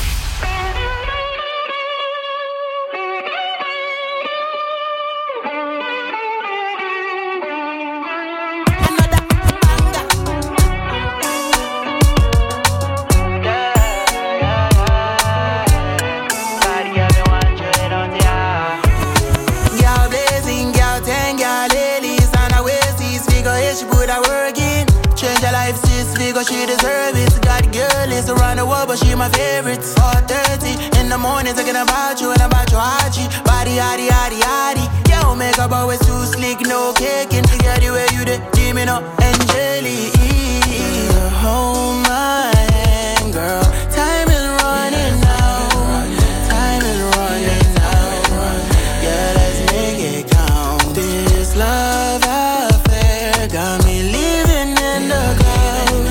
She deserve it. Got girl is around the world, but she my favorite. four thirty in the morning, thinking about you and about your Hachi. Body, yaddy, yaddy, yaddy. Yo, makeup always too slick, no caking. Get the way you did, dreaming up, Angelique. Hold my hand, girl. Time is running out. Time is running out. Yeah, let's make it count. This love affair got me living in the clouds.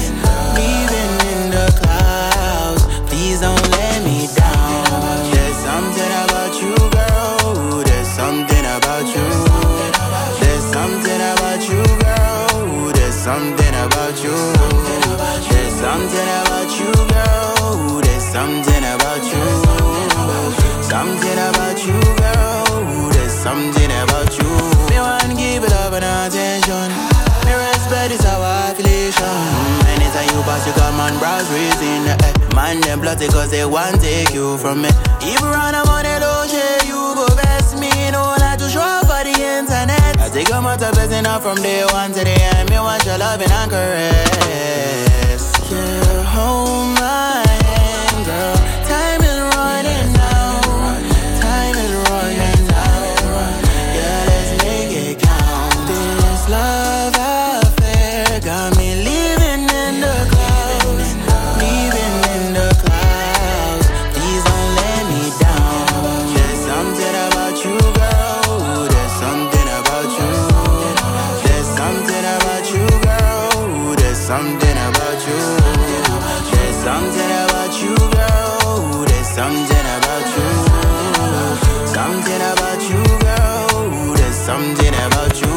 Don't let me down. There's something about you, girl. There's something about you. There's something about you, girl. There's something about you. There's something about you, girl. There's something about you. Something about you, girl. There's something about you. Me want to give it love and attention. Me respect is our affiliation. Anytime you pass, you come on brows raising. Man, them bloody cause they want take you from me. If you run a money low, shit, you go best me. No like to show up for the internet. I take a matter person out from day one to the end. Me want your loving and caress. Yeah, hold my hand, girl. Time is running out. Time is running out. Yeah, let's make it count. This love affair got me living in the clouds. Living in the clouds. Please don't let me down. There's something about you, girl. There's something about you. There's something about you, girl. There's something about you. There's something about you, girl. There's something about you. Something about you, girl. There's something about you.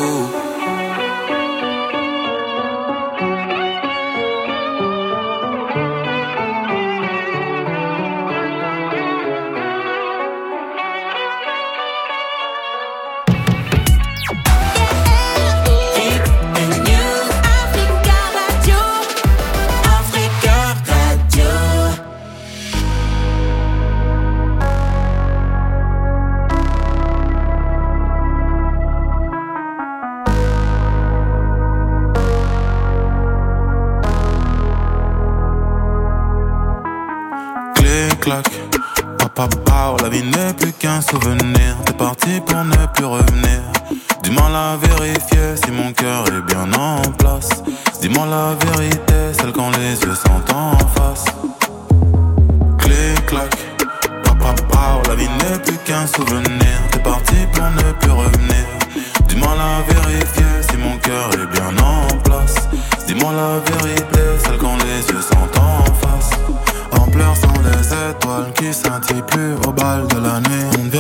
Papa parle, la vie n'est plus qu'un souvenir. T'es parti pour ne plus revenir. Dis-moi la vérité, si mon cœur est bien en place. Dis-moi la vérité, celle quand les yeux sont en face. Clic-clac, papa parle, la vie n'est plus qu'un souvenir. T'es parti pour ne plus revenir. Dis-moi la vérité, si mon cœur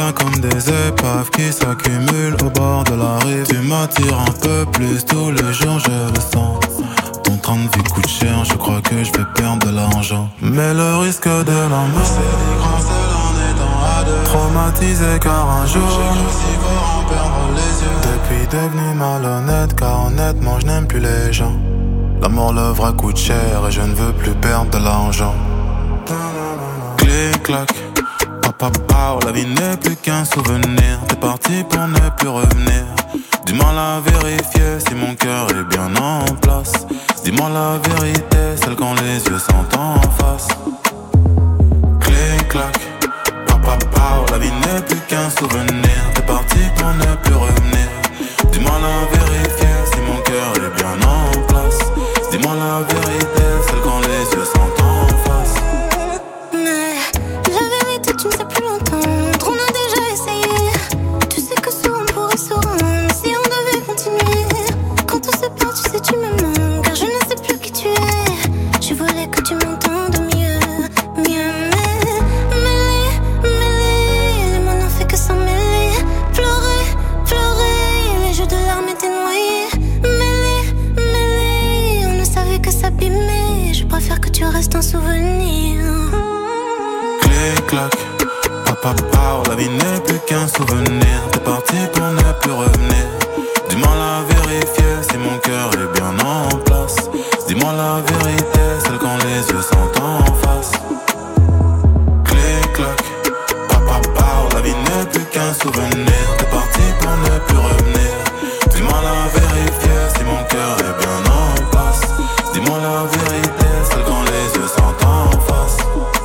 bien comme des épaves qui s'accumulent au bord de la rive. Tu m'attires un peu plus tous les jours, je le sens. Ton train de vie coûte cher, je crois que je vais perdre de l'argent. Mais le risque de l'amour, c'est des grands seuls en étant à deux. Traumatisé car un jour, j'ai cru si fort en perdre les yeux. Depuis devenu malhonnête, car honnêtement je n'aime plus les gens. L'amour, le vrai coûte cher et je ne veux plus perdre de l'argent. Clic clac, papa papa, la vie n'est plus qu'un souvenir. T'es parti pour ne plus revenir. Du mal à vérifier si mon cœur est bien en place. Dis-moi la vérité, celle quand les yeux sont en face. Clic clac, papa papa, la vie n'est plus qu'un souvenir. T'es parti pour ne plus revenir. Du mal à vérifier si mon cœur est bien en place. Dis-moi la vérité, celle quand les yeux sont en face. Mais la vérité tu ne sais plus l'entendre. On a déjà essayé. Tu sais que souvent on pourrait se rendre si on devait continuer. Quand on se perd tu sais tu me manques. Car je ne sais plus qui tu es. Je voulais que tu m'entendes mieux, mieux. Mais mêlé, mêlé, les mots n'ont fait que s'en mêler. Pleurer, pleurer, les jeux de larmes étaient noyés. Mêlé, mêlé, on ne savait que s'abîmer. Je préfère que tu restes un souvenir. Clic clac, papa papa, la vie n'est plus qu'un souvenir. T'es parti pour ne plus revenir. Du mal à vérifier si mon cœur est bien en place. Dis-moi la vérité, celle quand les yeux sont en face. Clic clac, papa papa, la vie n'est plus qu'un souvenir. T'es parti pour ne plus revenir. Du mal à vérifier si mon cœur est bien en place. Dis-moi la vérité, celle quand les yeux sont en face.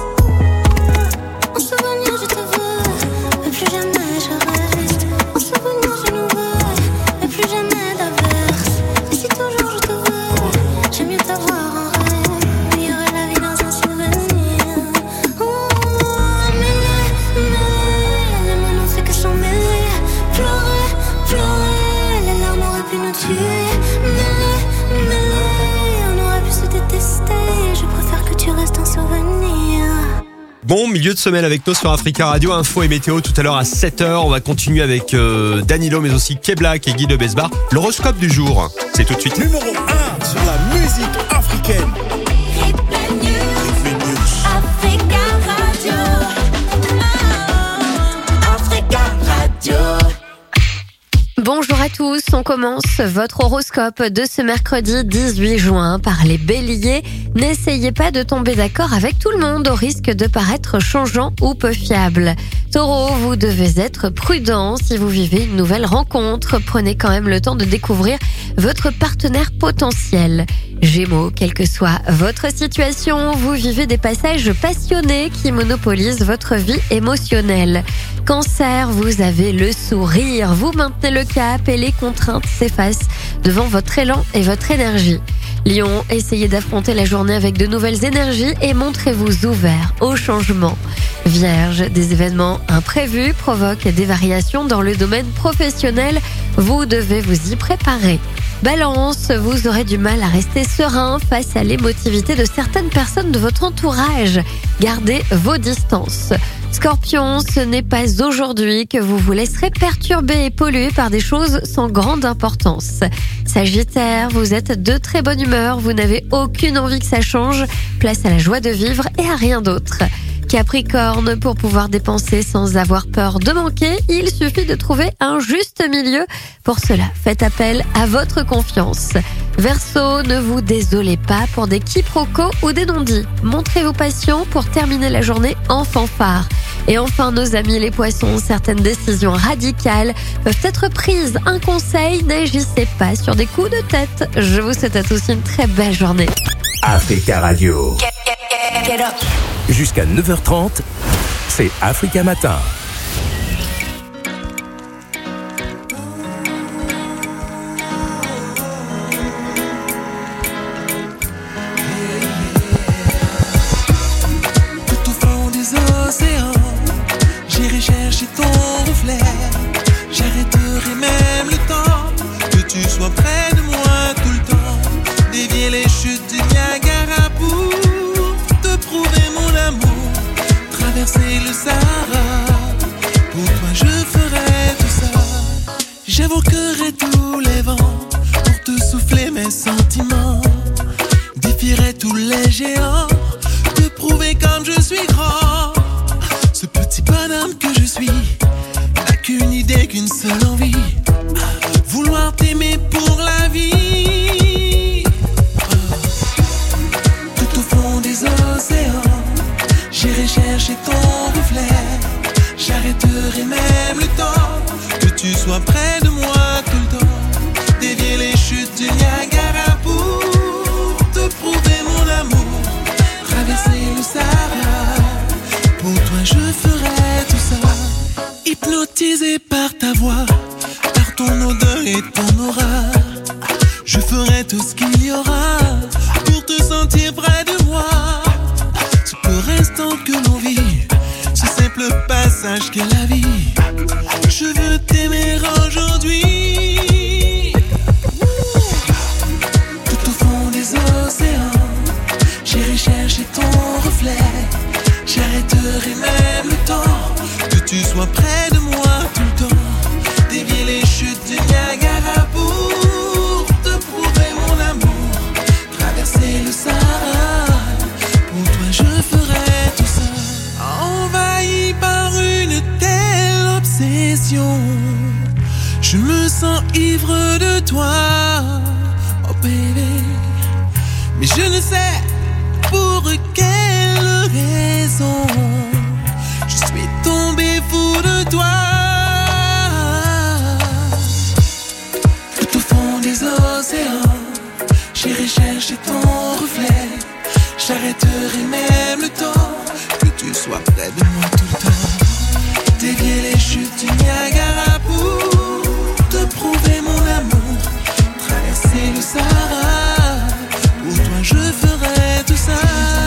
En souvenir je te veux, mais plus jamais je reste. En souvenir je nous veux, mais plus jamais d'averse. Et si toujours je te veux, j'aime mieux t'avoir en rêve. Meilleure est la vie dans un souvenir. Oh, mêlé, mêlé, les mots n'ont fait que s'en mêler. Pleurer, pleurer, les larmes auraient pu nous tuer. Mêlé, mêlé, on aurait pu se détester. Je préfère que tu restes un souvenir. Bon, milieu de semaine avec nous sur Africa Radio, info et météo tout à l'heure à sept heures. On va continuer avec euh, Danilo, mais aussi K-Black et Guy de Besbar. L'horoscope du jour, c'est tout de suite. Numéro un sur la musique africaine. Africa Radio. Africa Radio. Bonjour à tous, on commence votre horoscope de ce mercredi dix-huit juin par les béliers. N'essayez pas de tomber d'accord avec tout le monde au risque de paraître changeant ou peu fiable. Taureau, vous devez être prudent si vous vivez une nouvelle rencontre. Prenez quand même le temps de découvrir votre partenaire potentiel. Gémeaux, quelle que soit votre situation, vous vivez des passages passionnés qui monopolisent votre vie émotionnelle. Cancer, vous avez le sourire, vous maintenez le cap et les contraintes s'effacent devant votre élan et votre énergie. Lion, essayez d'affronter la journée avec de nouvelles énergies et montrez-vous ouvert au changement. Vierge, des événements imprévus provoquent des variations dans le domaine professionnel. Vous devez vous y préparer. Balance, vous aurez du mal à rester serein face à l'émotivité de certaines personnes de votre entourage. Gardez vos distances. Scorpion, ce n'est pas aujourd'hui que vous vous laisserez perturber et polluer par des choses sans grande importance. Sagittaire, vous êtes de très bonne humeur, vous n'avez aucune envie que ça change. Place à la joie de vivre et à rien d'autre. Capricorne, pour pouvoir dépenser sans avoir peur de manquer, il suffit de trouver un juste milieu. Pour cela, faites appel à votre confiance. Verseau, ne vous désolez pas pour des quiproquos ou des non-dits. Montrez-vous patient pour terminer la journée en fanfare. Et enfin, nos amis les poissons, certaines décisions radicales peuvent être prises. Un conseil, n'agissez pas sur des coups de tête. Je vous souhaite à tous une très belle journée. Africa Radio. Get, get, get, get up. Jusqu'à neuf heures trente, c'est Africa Matin. Tout au fond des océans, j'irai chercher ton reflet. J'arrêterai même le temps, que tu sois près de moi tout le temps. Dévier les chutes du Niagara pour te prouver mon amour. Traverser le Sahara je ferai tout ça. J'évoquerai tous les vents pour te souffler mes sentiments. Défierai tous les géants, te prouver comme je suis grand. Ce petit bonhomme que je suis n'a qu'une idée, qu'une seule envie, vouloir t'aimer pour la vie. Tout au fond des océans, j'irai chercher ton reflet. J'arrêterai même le temps, que tu sois près de moi tout le temps. Dévier les chutes du Niagara pour te prouver mon amour. Traverser le Sahara, pour toi je ferai tout ça. Hypnotisé par ta voix, par ton odeur et ton aura, je ferai tout ce qu'il y aura pour te sentir près de moi. Ce peu restant que l'on vit, ce simple passage qu'est la vie, je veux t'aimer aujourd'hui. Tout au fond des océans, j'irai chercher ton reflet. J'arrêterai même le temps, que tu sois près de moi tout le temps. Dévier les chutes du Niagara pour te prouver mon amour. Traverser le Sahara, pour toi je ferai tout ça. Envahi par une telle obsession, je me sens ivre de toi, oh baby. Mais je ne sais pour quelle raison je suis tombé fou de toi. Tout au fond des océans, j'irai chercher ton reflet. J'arrêterai même le temps, que tu sois près de moi tout le temps. Dévier les chutes du Niagara pour te prouver mon amour. Traverser le Sahara, pour toi je ferai tout ça.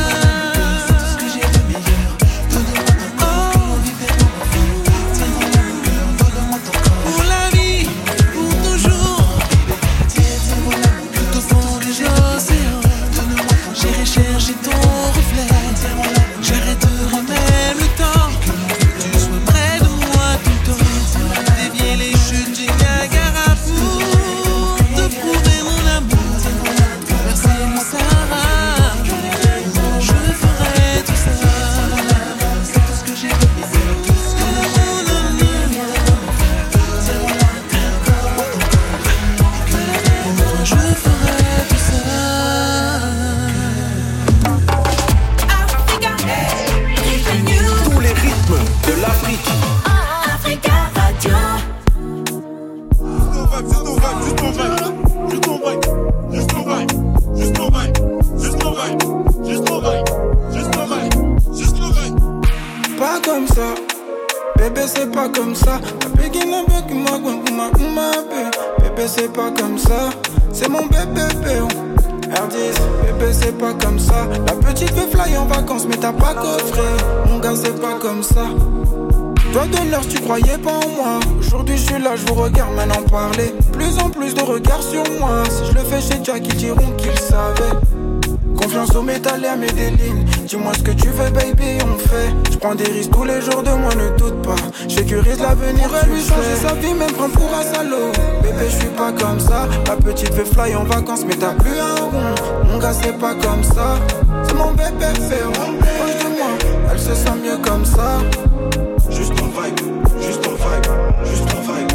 Je vous regarde maintenant parler. Plus en plus de regards sur moi. Si je le fais chez Jack, ils diront qu'ils savaient. Confiance au métal et à mes délines. Dis-moi ce que tu veux, baby, on fait. Je prends des risques tous les jours de moi, ne doute pas. J'sécurise l'avenir, elle lui changer sa vie, même prendre pour un salaud. Bébé, je suis pas comme ça. La petite veut fly en vacances, mais t'as plus un rond. Mon gars, c'est pas comme ça. C'est mon bébé, c'est rond. Proche de moi, elle se sent mieux comme ça. Juste en vibe, juste en vibe, juste en vibe.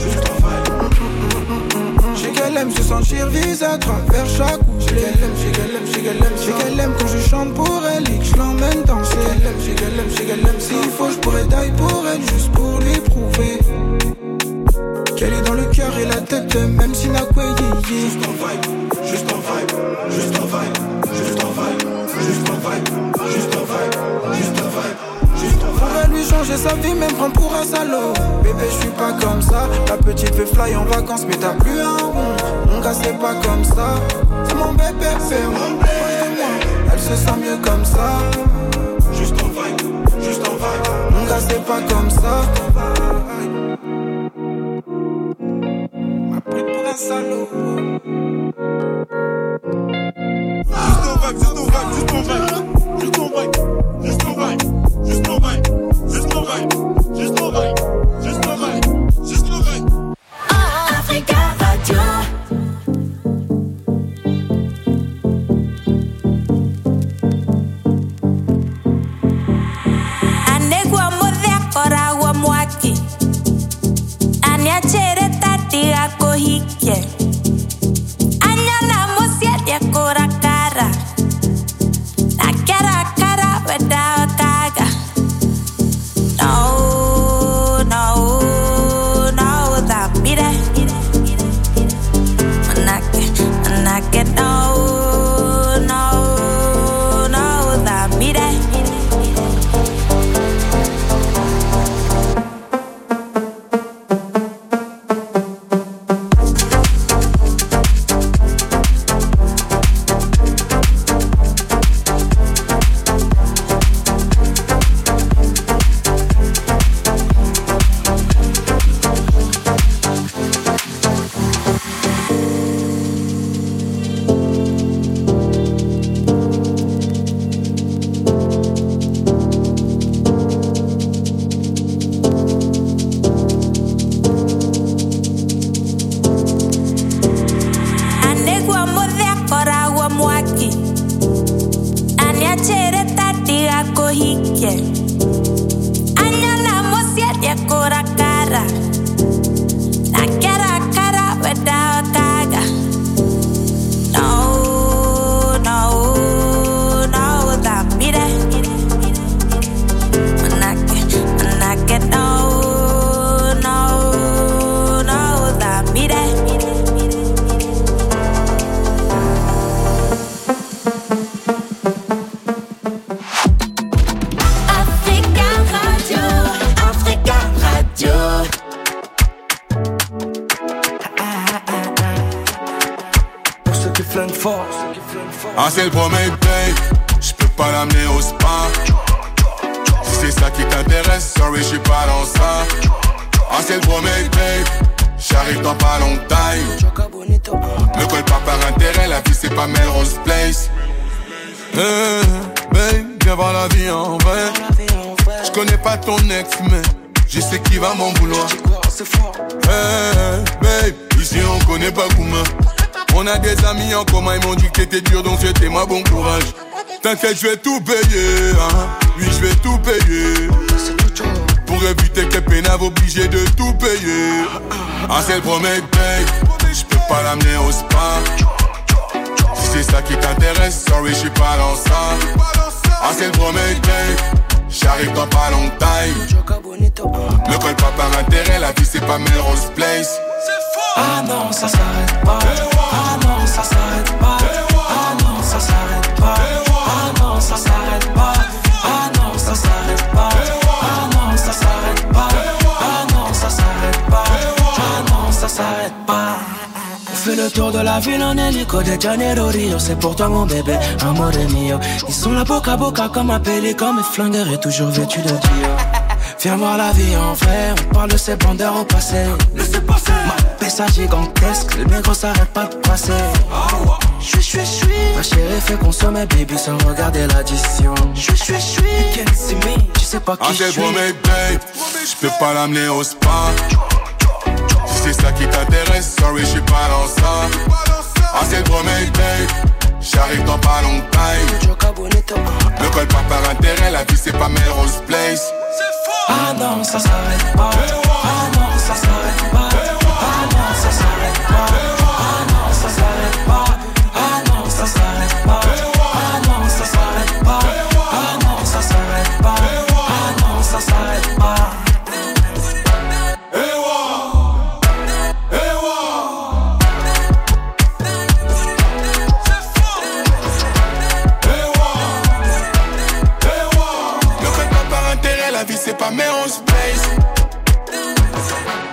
J'ai qu'elle aime se sentir visée à travers chaque coup. J'ai qu'elle aime, j'ai qu'elle aime, j'ai qu'elle aime, j'ai qu'elle aime quand je chante pour elle et que je l'emmène danser. J'ai qu'elle aime, j'ai qu'elle aime, j'ai qu'elle aime. S'il faut, je pourrais die pour elle juste pour lui prouver qu'elle est dans le cœur et la tête, même si n'a quoi y. Juste en vibe, juste en vibe, juste en vibe, juste en vibe, juste en vibe, juste en vibe, juste en vibe. Pourrait lui changer sa vie, même prendre pour un salaud. Bébé, je suis pas comme ça. La petite veut fly en vacances, mais t'as plus un rond. Mon gars, c'est pas comme ça. C'est mon bébé, c'est mon bébé. Elle se sent mieux comme ça. Juste en vibe, juste en vibe. Mon gars, c'est pas comme ça. M'a pris pour un salaud. Juste en vibe, juste en vibe, juste en vibe. Juste en vibe, juste en vibe. Just no vibe, just no vibe, just no vibe, just flingue fort. Ah c'est le premier date, j'peux pas l'amener au spa. Si c'est ça qui t'intéresse, sorry j'suis pas dans ça. Ah c'est le premier date, j'arrive dans pas longtemps. Me colle pas par intérêt, la vie c'est pas Melrose Place. Hey, babe, viens voir la vie en vrai. J'connais pas ton ex mais je sais qui va m'en vouloir. Hey, babe, ici on connaît pas Kouma. On a des amis en commun, ils m'ont dit que t'étais dur donc c'était moi bon courage. T'inquiète je vais tout payer, hein. Oui je vais tout payer. Pour éviter que pénave obligé de tout payer. Ah c'est le premier date, j'peux pas l'amener au spa. Si c'est ça qui t'intéresse, sorry j'suis pas dans ça. Ah c'est le premier date, j'arrive dans pas longtemps. Me colle pas par intérêt, la vie c'est pas Melrose Place. Ah non ça s'arrête pas. Ah non ça s'arrête pas. Ah non ça s'arrête pas. Ah non ça s'arrête pas. Ah non ça s'arrête pas. Ah non ça s'arrête pas. Ah non ça s'arrête pas. Ah non ça s'arrête pas. On fait le tour de la ville en hélico de Janeiro Rio. C'est pour toi mon bébé, amore mio. Ils sont là boca à boca comme un pélican. Mes flingueurs et toujours vêtus de Dio. Viens voir la vie en vrai, on parle de ces bandeurs au passé. Laissez passer. Ma pessa gigantesque, le négro s'arrête pas de passer. J'suis, j'suis, j'suis. Ma chérie fait consommer baby sans regarder l'addition. J'suis, j'suis, j'suis. You can't see me, tu sais pas qui j'suis. Ah c'est le premier date, j'peux pas l'amener au spa. Si c'est ça qui t'intéresse, sorry j'suis pas dans ça. Ah c'est le premier date, j'arrive dans pas longtemps. Me colle pas par intérêt, la vie c'est pas Melrose Place. Ah non ça s'arrête pas. Ah